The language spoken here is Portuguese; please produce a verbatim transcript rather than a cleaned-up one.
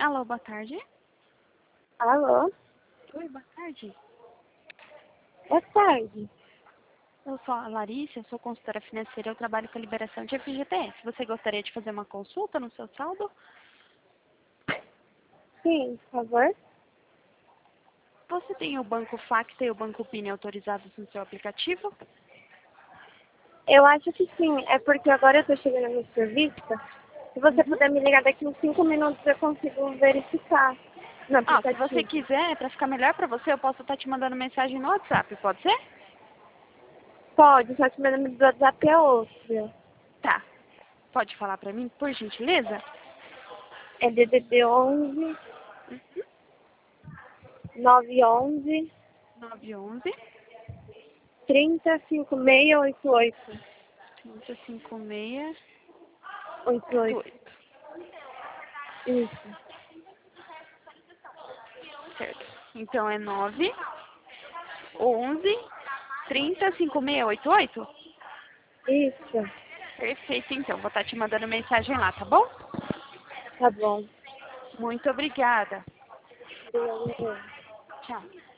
Alô, boa tarde. Alô? Oi, boa tarde. Boa tarde. Eu sou a Larissa, eu sou consultora financeira, eu trabalho com a liberação de F G T S. Você gostaria de fazer uma consulta no seu saldo? Sim, por favor. Você tem o Banco Facta e o Banco Pini autorizados no seu aplicativo? Eu acho que sim. É porque agora eu tô chegando no serviço. Se você Uhum. puder me ligar daqui uns cinco minutos, eu consigo verificar no Ah, se você aplicativo. quiser, para ficar melhor para você, eu posso estar te mandando mensagem no WhatsApp, pode ser? Pode, só que meu número do WhatsApp é outro. Tá. Pode falar para mim, por gentileza? É D D D onze, Uhum. nove onze, nove onze, trinta, cinquenta e seis, oitenta e oito. trinta, cinquenta e seis, oitenta e oitenta e oito. oito. Isso. Certo. Então é nove, onze, trinta, cinquenta e seis, oitenta e oito? Isso. Perfeito, então. Vou estar te mandando mensagem lá, tá bom? Tá bom. Muito obrigada. Obrigada. Tchau.